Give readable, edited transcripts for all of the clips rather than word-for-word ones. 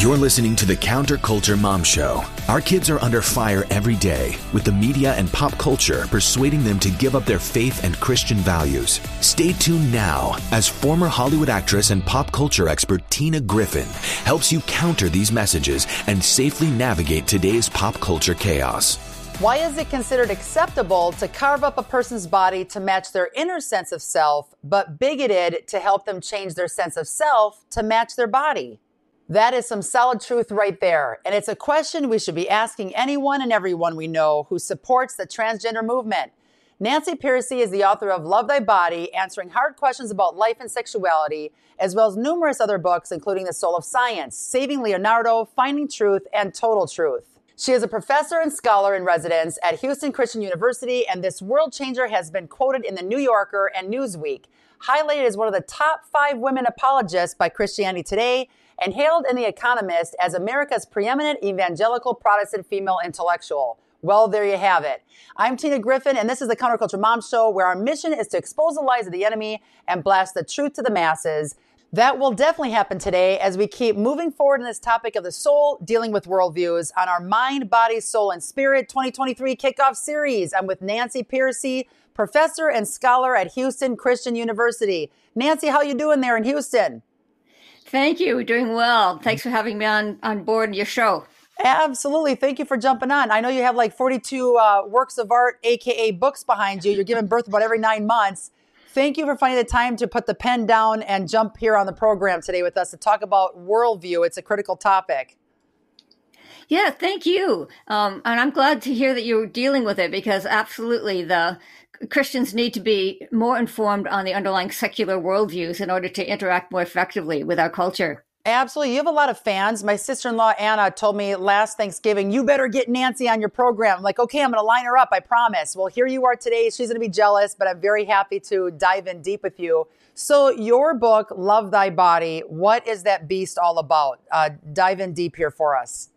You're listening to the Counterculture Mom Show. Our kids are under fire every day, with the media and pop culture persuading them to give up their faith and Christian values. Stay tuned now as former Hollywood actress and pop culture expert Tina Griffin helps you counter these messages and safely navigate today's pop culture chaos. Why is it considered acceptable to carve up a person's body to match their inner sense of self, but bigoted to help them change their sense of self to match their body? That is some solid truth right there. And it's a question we should be asking anyone and everyone we know who supports the transgender movement. Nancy Pearcey is the author of Love Thy Body, answering hard questions about life and sexuality, as well as numerous other books, including The Soul of Science, Saving Leonardo, Finding Truth, and Total Truth. She is a professor and scholar in residence at Houston Christian University, and this world changer has been quoted in The New Yorker and Newsweek, highlighted as one of the top 5 women apologists by Christianity Today, and hailed in The Economist as America's preeminent evangelical Protestant female intellectual. Well, there you have it. I'm Tina Griffin, and this is the Counterculture Mom Show, where our mission is to expose the lies of the enemy and blast the truth to the masses. That will definitely happen today as we keep moving forward in this topic of the soul, dealing with worldviews on our Mind, Body, Soul, and Spirit 2023 kickoff series. I'm with Nancy Pearcey, professor and scholar at Houston Christian University. Nancy, how you doing there in Houston? Thank you. We're doing well. Thanks for having me on board your show. Absolutely. Thank you for jumping on. I know you have like 42 works of art, AKA books behind you. You're giving birth about every 9 months. Thank you for finding the time to put the pen down and jump here on the program today with us to talk about worldview. It's a critical topic. Yeah, thank you. And I'm glad to hear that you're dealing with it, because absolutely the Christians need to be more informed on the underlying secular worldviews in order to interact more effectively with our culture. Absolutely. You have a lot of fans. My sister-in-law, Anna, told me last Thanksgiving, you better get Nancy on your program. I'm like, okay, I'm going to line her up. I promise. Well, here you are today. She's going to be jealous, but I'm very happy to dive in deep with you. So your book, Love Thy Body, what is that beast all about? Dive in deep here for us.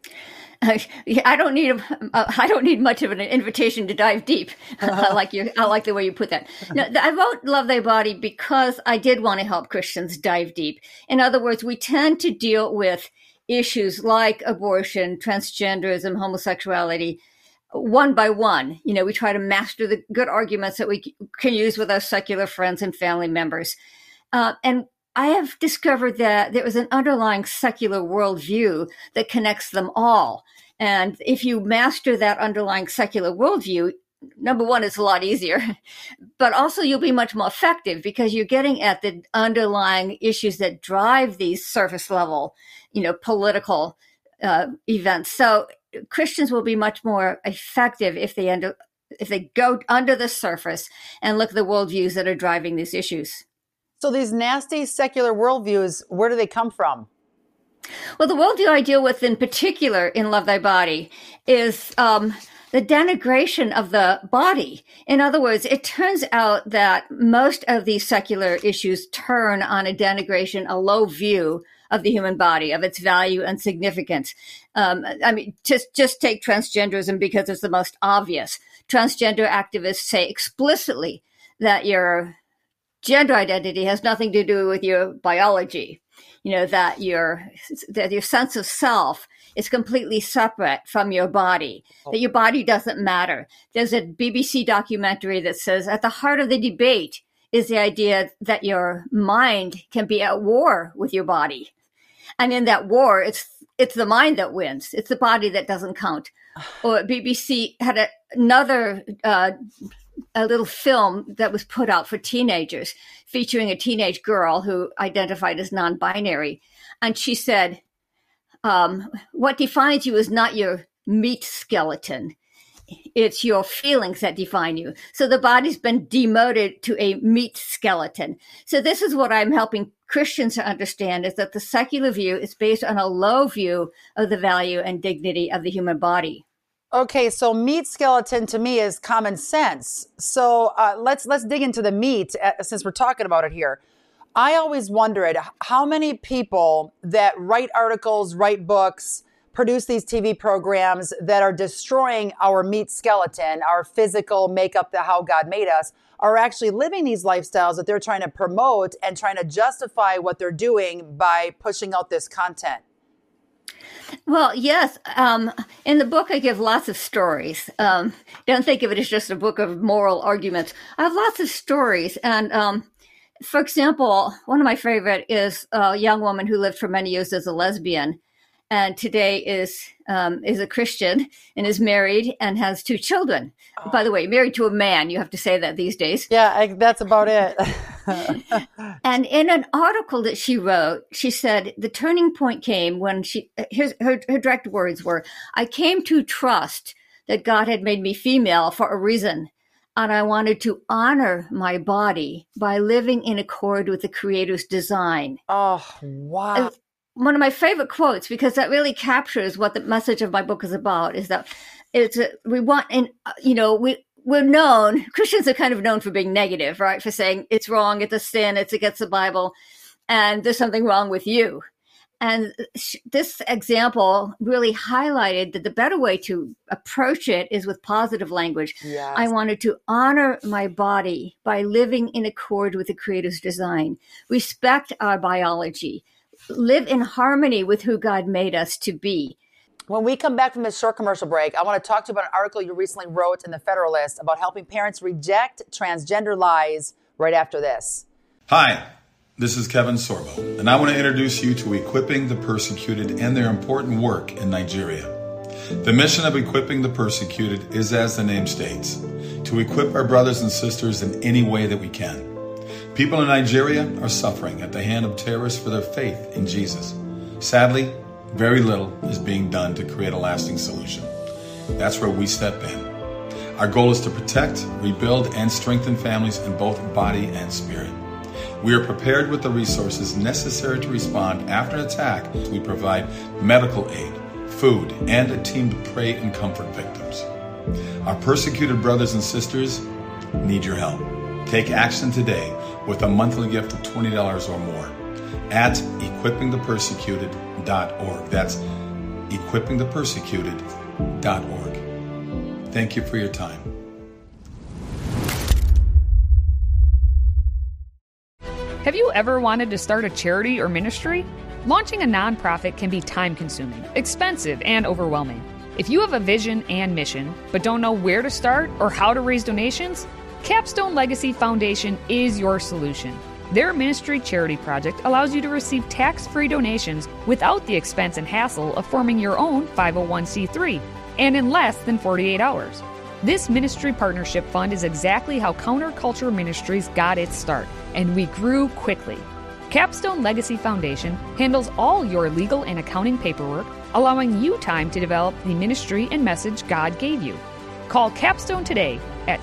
I don't need much of an invitation to dive deep. I like the way you put that. No, I wrote Love Thy Body because I did want to help Christians dive deep. In other words, we tend to deal with issues like abortion, transgenderism, homosexuality, one by one. You know, we try to master the good arguments that we can use with our secular friends and family members. And I have discovered that there is an underlying secular worldview that connects them all. And if you master that underlying secular worldview, number one, it's a lot easier, but also you'll be much more effective because you're getting at the underlying issues that drive these surface level, political events. So Christians will be much more effective if they go under the surface and look at the worldviews that are driving these issues. So these nasty secular worldviews, where do they come from? Well, the worldview I deal with in particular in Love Thy Body is the denigration of the body. In other words, it turns out that most of these secular issues turn on a denigration, a low view of the human body, of its value and significance. Just take transgenderism because it's the most obvious. Transgender activists say explicitly that your gender identity has nothing to do with your biology. That your sense of self is completely separate from your body, that your body doesn't matter. There's a BBC documentary that says at the heart of the debate is the idea that your mind can be at war with your body. And in that war, it's the mind that wins. It's the body that doesn't count. Or BBC had another a little film that was put out for teenagers featuring a teenage girl who identified as non-binary. And she said, what defines you is not your meat skeleton. It's your feelings that define you. So the body's been demoted to a meat skeleton. So this is what I'm helping Christians to understand, is that the secular view is based on a low view of the value and dignity of the human body. Okay, so meat skeleton to me is common sense. So let's dig into the meat since we're talking about it here. I always wondered how many people that write articles, write books, produce these TV programs that are destroying our meat skeleton, our physical makeup, how God made us, are actually living these lifestyles that they're trying to promote and trying to justify what they're doing by pushing out this content. Well, yes. In the book, I give lots of stories. Don't think of it as just a book of moral arguments. I have lots of stories. And for example, one of my favorite is a young woman who lived for many years as a lesbian, and today is a Christian and is married and has 2 children. Oh. By the way, married to a man. You have to say that these days. Yeah, that's about it. And in an article that she wrote, she said the turning point came when her direct words were, "I came to trust that God had made me female for a reason. And I wanted to honor my body by living in accord with the Creator's design." Oh, wow. One of my favorite quotes, because that really captures what the message of my book is about, is that we're known, Christians are kind of known for being negative, right? For saying it's wrong, it's a sin, it's against the Bible, and there's something wrong with you. And this example really highlighted that the better way to approach it is with positive language. Yes. I wanted to honor my body by living in accord with the Creator's design, respect our biology, live in harmony with who God made us to be. When we come back from this short commercial break, I want to talk to you about an article you recently wrote in the Federalist about helping parents reject transgender lies right after this. Hi, this is Kevin Sorbo, and I want to introduce you to Equipping the Persecuted and their important work in Nigeria. The mission of Equipping the Persecuted is, as the name states, to equip our brothers and sisters in any way that we can. People in Nigeria are suffering at the hand of terrorists for their faith in Jesus. Sadly, very little is being done to create a lasting solution. That's where we step in. Our goal is to protect, rebuild, and strengthen families in both body and spirit. We are prepared with the resources necessary to respond after an attack. We provide medical aid, food, and a team to pray and comfort victims. Our persecuted brothers and sisters need your help. Take action today with a monthly gift of $20 or more at equippingthepersecuted.org. That's equippingthepersecuted.org. Thank you for your time. Have you ever wanted to start a charity or ministry? Launching a nonprofit can be time-consuming, expensive, and overwhelming. If you have a vision and mission, but don't know where to start or how to raise donations, Capstone Legacy Foundation is your solution. Their ministry charity project allows you to receive tax-free donations without the expense and hassle of forming your own 501c3, and in less than 48 hours. This ministry partnership fund is exactly how Counterculture Ministries got its start, and we grew quickly. Capstone Legacy Foundation handles all your legal and accounting paperwork, allowing you time to develop the ministry and message God gave you. Call Capstone today at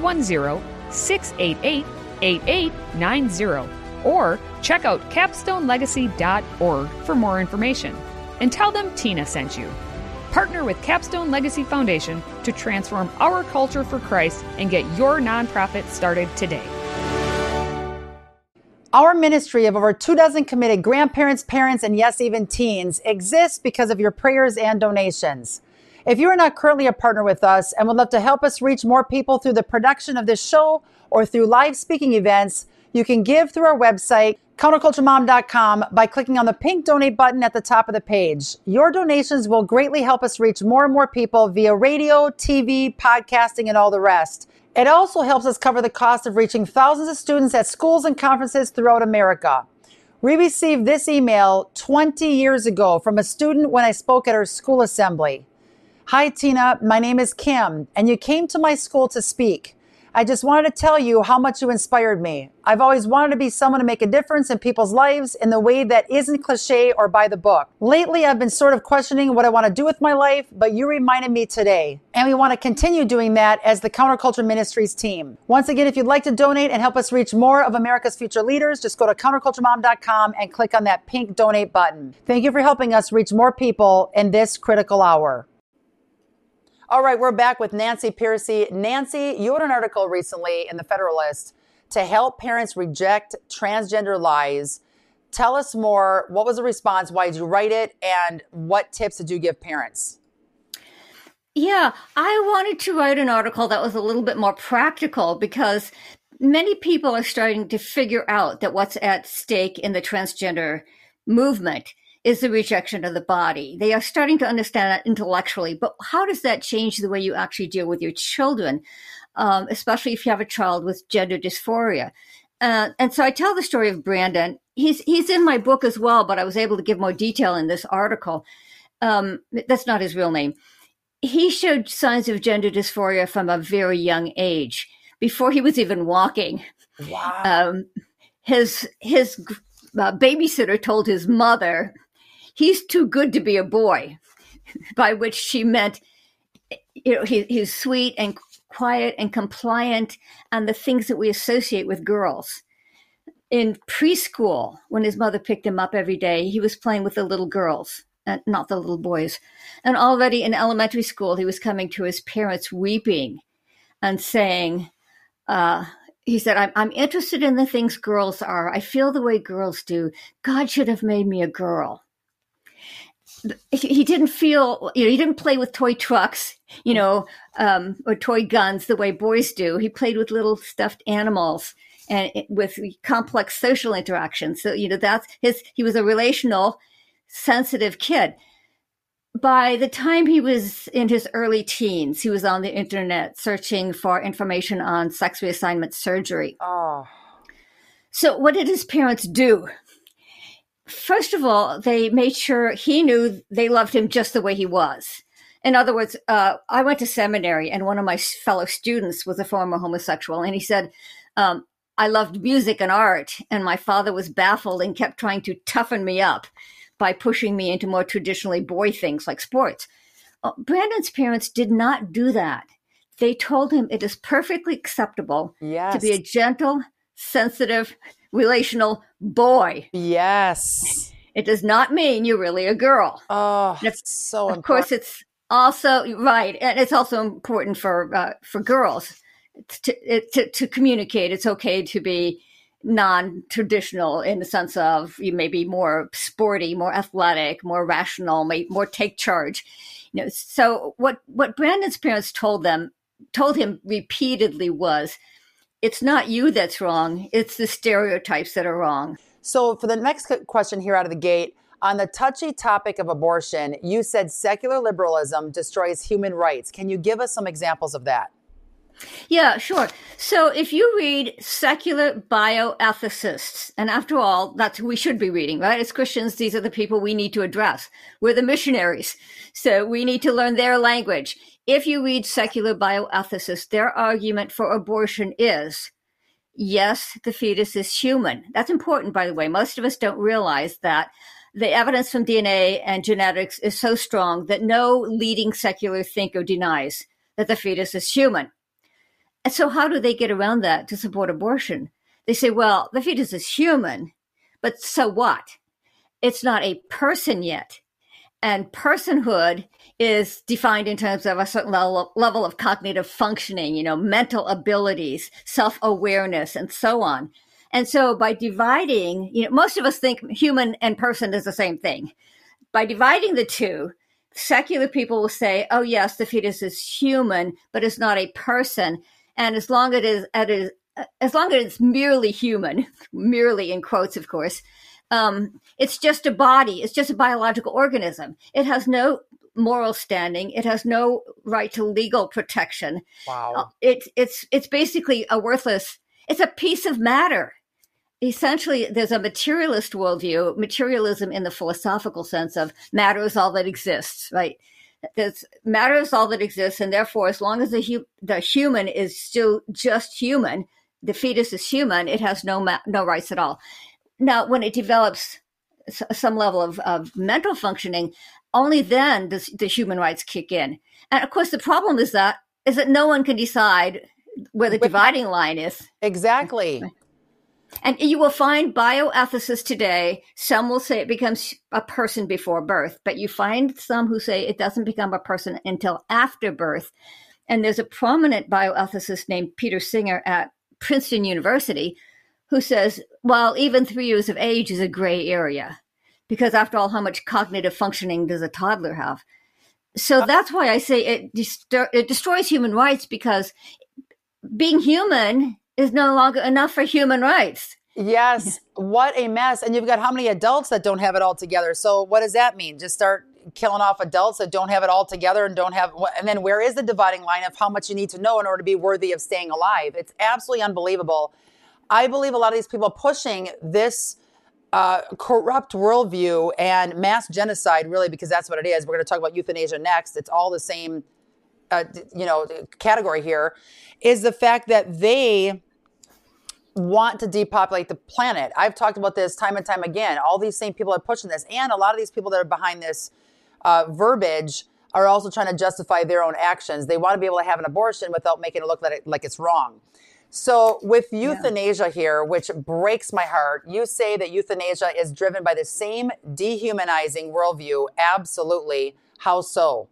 610-688-8890 or check out capstonelegacy.org for more information. And tell them Tina sent you. Partner with Capstone Legacy Foundation to transform our culture for Christ and get your nonprofit started today. Our ministry of over 24 committed grandparents, parents, and yes, even teens exists because of your prayers and donations. If you are not currently a partner with us and would love to help us reach more people through the production of this show or through live speaking events, you can give through our website, counterculturemom.com, by clicking on the pink donate button at the top of the page. Your donations will greatly help us reach more and more people via radio, TV, podcasting, and all the rest. It also helps us cover the cost of reaching thousands of students at schools and conferences throughout America. We received this email 20 years ago from a student when I spoke at our school assembly. Hi, Tina. My name is Kim, and you came to my school to speak. I just wanted to tell you how much you inspired me. I've always wanted to be someone to make a difference in people's lives in the way that isn't cliche or by the book. Lately, I've been sort of questioning what I want to do with my life, but you reminded me today. And we want to continue doing that as the Counterculture Ministries team. Once again, if you'd like to donate and help us reach more of America's future leaders, just go to counterculturemom.com and click on that pink donate button. Thank you for helping us reach more people in this critical hour. All right, we're back with Nancy Pearcey. Nancy, you wrote an article recently in the Federalist to help parents reject transgender lies. Tell us more. What was the response? Why did you write it? And what tips did you give parents? Yeah, I wanted to write an article that was a little bit more practical because many people are starting to figure out that what's at stake in the transgender movement is the rejection of the body. They are starting to understand that intellectually, but how does that change the way you actually deal with your children, especially if you have a child with gender dysphoria? And so I tell the story of Brandon. He's in my book as well, but I was able to give more detail in this article. That's not his real name. He showed signs of gender dysphoria from a very young age, before he was even walking. Wow. His babysitter told his mother, "He's too good to be a boy," by which she meant, he's sweet and quiet and compliant, and the things that we associate with girls. In preschool, when his mother picked him up every day, he was playing with the little girls, and not the little boys. And already in elementary school, he was coming to his parents weeping and saying, he said, I'm interested in the things girls are. I feel the way girls do. God should have made me a girl. He didn't feel, he didn't play with toy trucks, or toy guns the way boys do. He played with little stuffed animals and with complex social interactions. So, he was a relational, sensitive kid. By the time he was in his early teens, he was on the internet searching for information on sex reassignment surgery. Oh. So what did his parents do? First of all, they made sure he knew they loved him just the way he was. In other words, I went to seminary, and one of my fellow students was a former homosexual, and he said, I loved music and art, and my father was baffled and kept trying to toughen me up by pushing me into more traditionally boy things like sports. Brandon's parents did not do that. They told him it is perfectly acceptable to be a gentle, sensitive, relational boy. Yes. It does not mean you're really a girl. Oh, that's so important. Of course, it's also right, and it's also important for girls to communicate. It's okay to be non-traditional in the sense of you may be more sporty, more athletic, more rational, more take charge. So what Brandon's parents told him repeatedly was, it's not you that's wrong, it's the stereotypes that are wrong. So for the next question here out of the gate, on the touchy topic of abortion, you said secular liberalism destroys human rights. Can you give us some examples of that? Yeah, sure. So if you read secular bioethicists, and after all, that's who we should be reading, right? As Christians, these are the people we need to address. We're the missionaries. So we need to learn their language. If you read secular bioethicists, their argument for abortion is, yes, the fetus is human. That's important, by the way. Most of us don't realize that the evidence from DNA and genetics is so strong that no leading secular thinker denies that the fetus is human. And so how do they get around that to support abortion? They say, well, the fetus is human, but so what? It's not a person yet. And personhood is defined in terms of a certain level of cognitive functioning, mental abilities, self-awareness, and so on. And so by dividing, most of us think human and person is the same thing. By dividing the two, secular people will say, oh, yes, the fetus is human, but it's not a person. And as long as it's merely human, merely in quotes, of course, it's just a body. It's just a biological organism. It has no moral standing. It has no right to legal protection. Wow. It's basically it's a piece of matter. Essentially, there's a materialist worldview, materialism in the philosophical sense of matter is all that exists, right? Matter is all that exists, and therefore, as long as the human is still just human, the fetus is human, it has no rights at all. Now, when it develops some level of mental functioning, only then does the human rights kick in. And of course, the problem is that no one can decide where the dividing line is. Exactly. And you will find bioethicists today, some will say it becomes a person before birth, but you find some who say it doesn't become a person until after birth. And there's a prominent bioethicist named Peter Singer at Princeton University who says, well, even 3 years of age is a gray area, because after all, how much cognitive functioning does a toddler have? So that's why I say it destroys human rights, because being human is no longer enough for human rights. Yes. What a mess. And you've got how many adults that don't have it all together? So what does that mean? Just start killing off adults that don't have it all together and don't have, and then where is the dividing line of how much you need to know in order to be worthy of staying alive? It's absolutely unbelievable. I believe a lot of these people pushing this corrupt worldview and mass genocide, really, because that's what it is. We're going to talk about euthanasia next. It's all the same, category here, is the fact that they want to depopulate the planet. I've talked about this time and time again. All these same people are pushing this. And a lot of these people that are behind this verbiage are also trying to justify their own actions. They want to be able to have an abortion without making it look like it's wrong. So with euthanasia here, which breaks my heart, you say that euthanasia is driven by the same dehumanizing worldview. Absolutely. How so?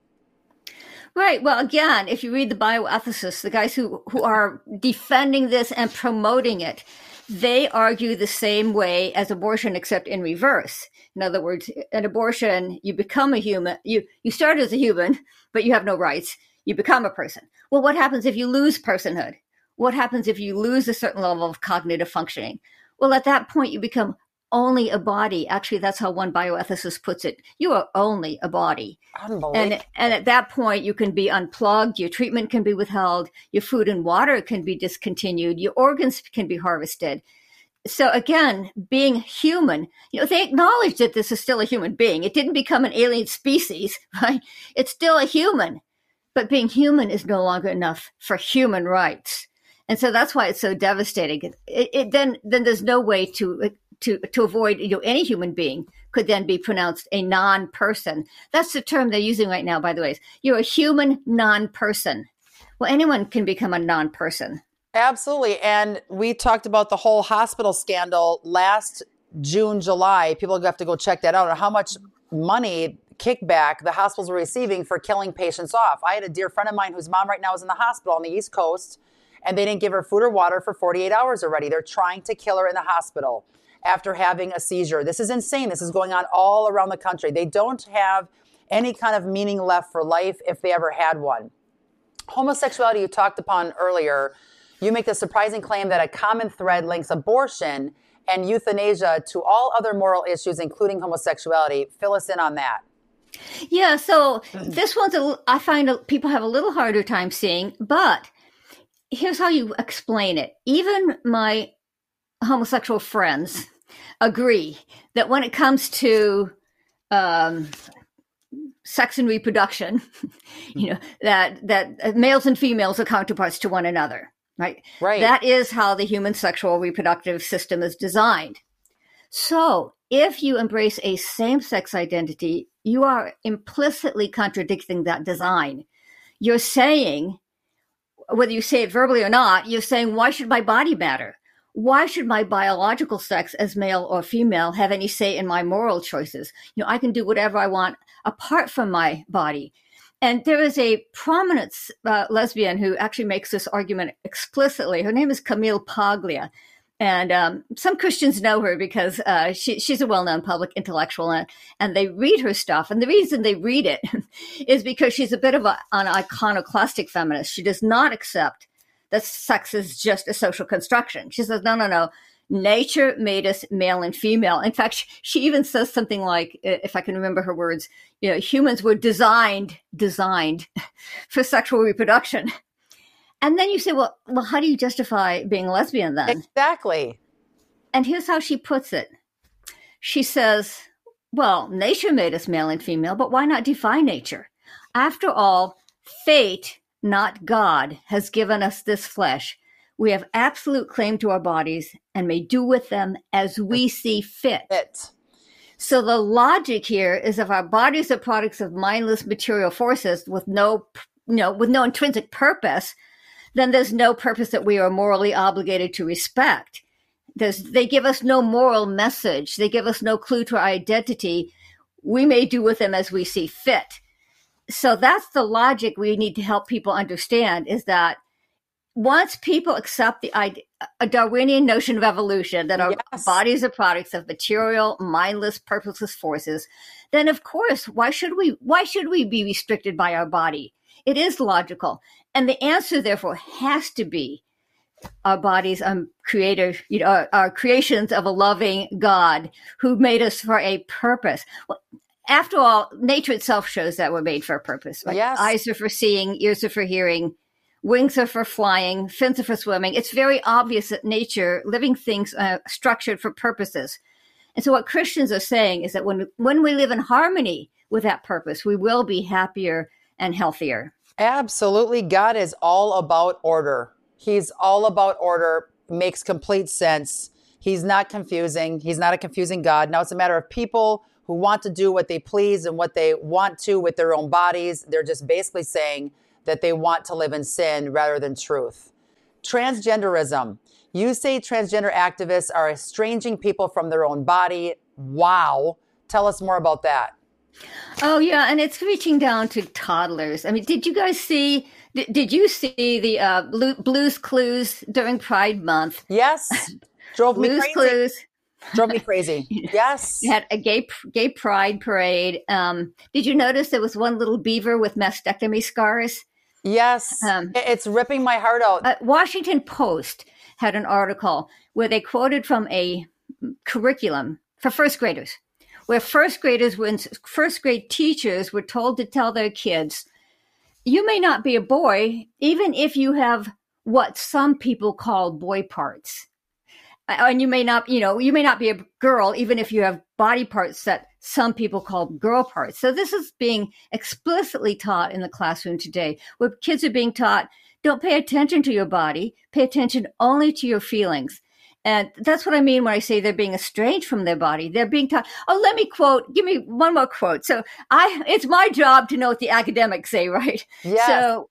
Right. Well, again, if you read the bioethicists, the guys who are defending this and promoting it, they argue the same way as abortion, except in reverse. In other words, an abortion, you become a human. You start as a human, but you have no rights. You become a person. Well, what happens if you lose personhood? What happens if you lose a certain level of cognitive functioning? Well, at that point, you become only a body. Actually, that's how one bioethicist puts it. You are only a body. Unbelievable. And at that point, you can be unplugged. Your treatment can be withheld. Your food and water can be discontinued. Your organs can be harvested. So again, being human, they acknowledge that this is still a human being. It didn't become an alien species, right? It's still a human. But being human is no longer enough for human rights. And so that's why it's so devastating. Then there's no way to avoid, any human being could then be pronounced a non-person. That's the term they're using right now, by the way. You're a human non-person. Well, anyone can become a non-person. Absolutely. And we talked about the whole hospital scandal last June, July. People have to go check that out, or how much money kickback the hospitals were receiving for killing patients off. I had a dear friend of mine whose mom right now is in the hospital on the East Coast, and they didn't give her food or water for 48 hours already. They're trying to kill her in the hospital after having a seizure. This is insane. This is going on all around the country. They don't have any kind of meaning left for life if they ever had one. Homosexuality, you talked upon earlier. You make the surprising claim that a common thread links abortion and euthanasia to all other moral issues, including homosexuality. Fill us in on that. Yeah, so this one's, I find people have a little harder time seeing, but here's how you explain it. Even my homosexual friends agree that when it comes to sex and reproduction, that males and females are counterparts to one another, right? Right. That is how the human sexual reproductive system is designed. So if you embrace a same-sex identity, you are implicitly contradicting that design. You're saying, whether you say it verbally or not, you're saying, why should my body matter? Why should my biological sex as male or female have any say in my moral choices? I can do whatever I want apart from my body. And there is a prominent lesbian who actually makes this argument explicitly. Her name is Camille Paglia. And some Christians know her because she's a well-known public intellectual, and they read her stuff. And the reason they read it is because she's a bit of an iconoclastic feminist. She does not accept that sex is just a social construction. She says, no. Nature made us male and female. In fact, she even says something like, if I can remember her words, humans were designed for sexual reproduction. And then you say, well, how do you justify being a lesbian then? Exactly. And here's how she puts it. She says, well, nature made us male and female, but why not defy nature? After all, fate, not God, has given us this flesh. We have absolute claim to our bodies and may do with them as we see fit. So the logic here is if our bodies are products of mindless material forces with no intrinsic purpose, then there's no purpose that we are morally obligated to respect. They give us no moral message. They give us no clue to our identity. We may do with them as we see fit. So that's the logic we need to help people understand, is that once people accept a Darwinian notion of evolution, that our bodies are products of material, mindless, purposeless forces, then of course, why should we be restricted by our body? It is logical. And the answer, therefore, has to be our bodies creator, are creations of a loving God who made us for a purpose. Well, after all, nature itself shows that we're made for a purpose. Right? Yes. Eyes are for seeing, ears are for hearing, wings are for flying, fins are for swimming. It's very obvious that nature, living things, are structured for purposes. And so what Christians are saying is that when we live in harmony with that purpose, we will be happier and healthier. Absolutely. God is all about order. He's all about order. Makes complete sense. He's not confusing. He's not a confusing God. Now it's a matter of people who want to do what they please and what they want to with their own bodies. They're just basically saying that they want to live in sin rather than truth. Transgenderism. You say transgender activists are estranging people from their own body. Wow. Tell us more about that. Oh, yeah. And it's reaching down to toddlers. I mean, did you see the Blue's Clues during Pride Month? Yes. Drove me Blue's crazy. Clues. Drove me crazy. Yes. You had a gay pride parade. Did you notice there was one little beaver with mastectomy scars? Yes. It's ripping my heart out. Washington Post had an article where they quoted from a curriculum for first graders, where first grade teachers were told to tell their kids, you may not be a boy, even if you have what some people call boy parts. And you may not be a girl, even if you have body parts that some people call girl parts. So this is being explicitly taught in the classroom today, where kids are being taught, don't pay attention to your body, pay attention only to your feelings. And that's what I mean when I say they're being estranged from their body. They're being taught, give me one more quote. So it's my job to know what the academics say, right? Yes. So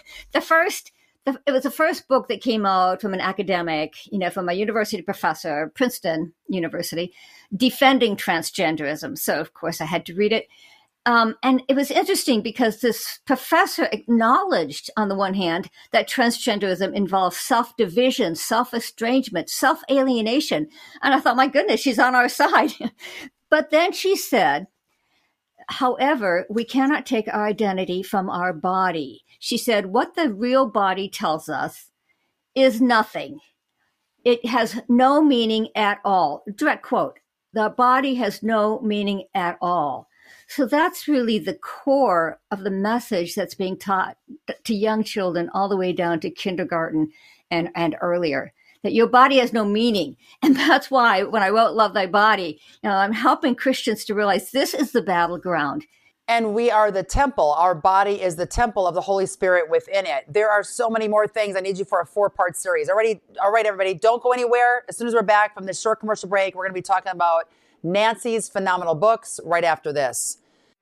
it was the first book that came out from an academic, from a university professor, Princeton University, defending transgenderism. So, of course, I had to read it. And it was interesting because this professor acknowledged, on the one hand, that transgenderism involves self-division, self-estrangement, self-alienation. And I thought, my goodness, she's on our side. But then she said, however, we cannot take our identity from our body. She said, what the real body tells us is nothing. It has no meaning at all. Direct quote, the body has no meaning at all. So that's really the core of the message that's being taught to young children all the way down to kindergarten and earlier, that your body has no meaning. And that's why when I wrote Love Thy Body, I'm helping Christians to realize this is the battleground. And we are the temple. Our body is the temple of the Holy Spirit within it. There are so many more things. I need you for a 4-part series. All right, everybody, don't go anywhere. As soon as we're back from this short commercial break, we're going to be talking about Nancy's phenomenal books right after this.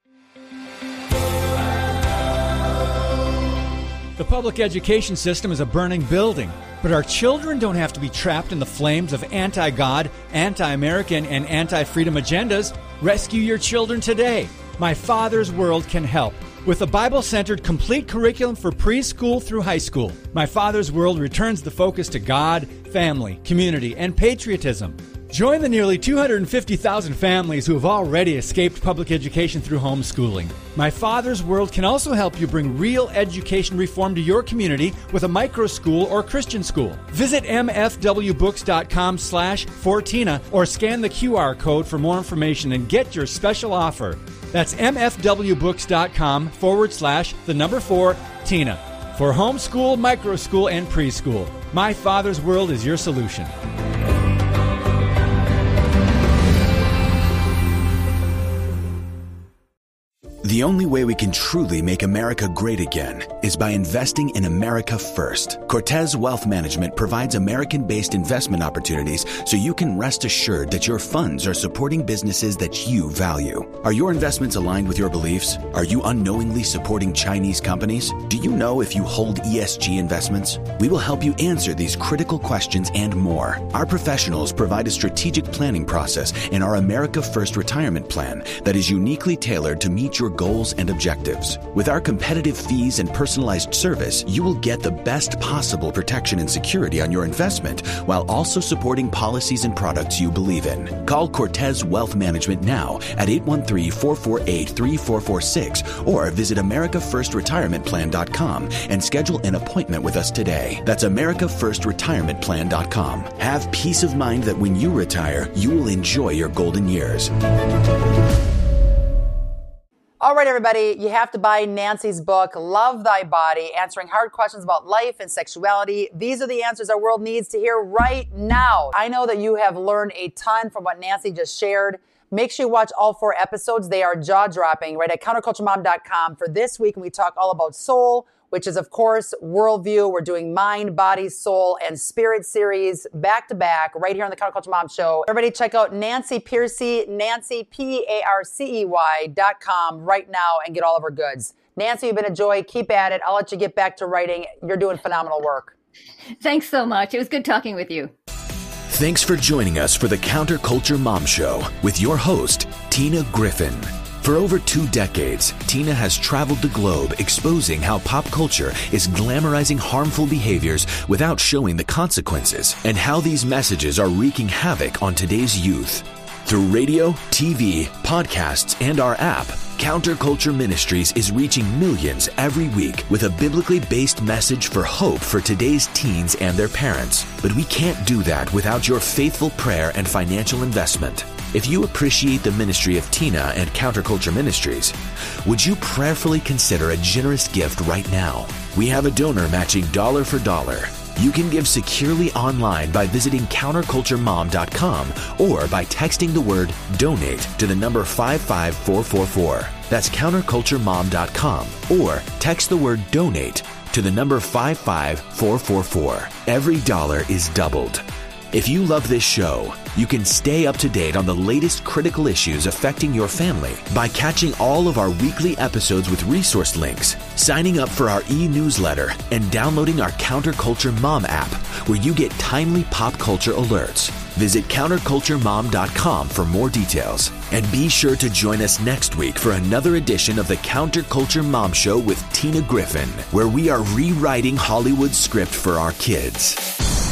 The public education system is a burning building, but our children don't have to be trapped in the flames of anti-God, anti-American, and anti-freedom agendas. Rescue your children today. My Father's World can help. With a Bible-centered complete curriculum for preschool through high school, My Father's World returns the focus to God, family, community, and patriotism. Join the nearly 250,000 families who have already escaped public education through homeschooling. My Father's World can also help you bring real education reform to your community with a micro school or Christian school. Visit mfwbooks.com/Fortina or scan the QR code for more information and get your special offer. That's mfwbooks.com/4Tina for homeschool, micro school, and preschool. My Father's World is your solution. The only way we can truly make America great again is by investing in America first. Cortez Wealth Management provides American-based investment opportunities so you can rest assured that your funds are supporting businesses that you value. Are your investments aligned with your beliefs? Are you unknowingly supporting Chinese companies? Do you know if you hold ESG investments? We will help you answer these critical questions and more. Our professionals provide a strategic planning process in our America First retirement plan that is uniquely tailored to meet your goals and objectives. With our competitive fees and personalized service, you will get the best possible protection and security on your investment while also supporting policies and products you believe in. Call Cortez Wealth Management now at 813 833-448-3446 or visit AmericaFirstRetirementPlan.com and schedule an appointment with us today. That's AmericaFirstRetirementPlan.com. Have peace of mind that when you retire, you will enjoy your golden years. All right, everybody, you have to buy Nancy's book, Love Thy Body, answering hard questions about life and sexuality. These are the answers our world needs to hear right now. I know that you have learned a ton from what Nancy just shared. Make sure you watch all 4 episodes. They are jaw-dropping right at counterculturemom.com. For this week, we talk all about soul, which is, of course, worldview. We're doing mind, body, soul, and spirit series back to back right here on the Counterculture Mom Show. Everybody check out Nancy Pearcey, Nancy, PARCEY.com right now and get all of her goods. Nancy, you've been a joy. Keep at it. I'll let you get back to writing. You're doing phenomenal work. Thanks so much. It was good talking with you. Thanks for joining us for the Counterculture Mom Show with your host, Tina Griffin. For over 2 decades, Tina has traveled the globe exposing how pop culture is glamorizing harmful behaviors without showing the consequences, and how these messages are wreaking havoc on today's youth. Through radio, TV, podcasts, and our app, Counterculture Ministries is reaching millions every week with a biblically based message for hope for today's teens and their parents. But we can't do that without your faithful prayer and financial investment. If you appreciate the ministry of Tina and Counterculture Ministries, would you prayerfully consider a generous gift right now? We have a donor matching dollar for dollar. You can give securely online by visiting counterculturemom.com or by texting the word donate to the number 55444. That's counterculturemom.com or text the word donate to the number 55444. Every dollar is doubled. If you love this show, you can stay up to date on the latest critical issues affecting your family by catching all of our weekly episodes with resource links, signing up for our e-newsletter, and downloading our Counterculture Mom app, where you get timely pop culture alerts. Visit counterculturemom.com for more details. And be sure to join us next week for another edition of the Counterculture Mom Show with Tina Griffin, where we are rewriting Hollywood's script for our kids.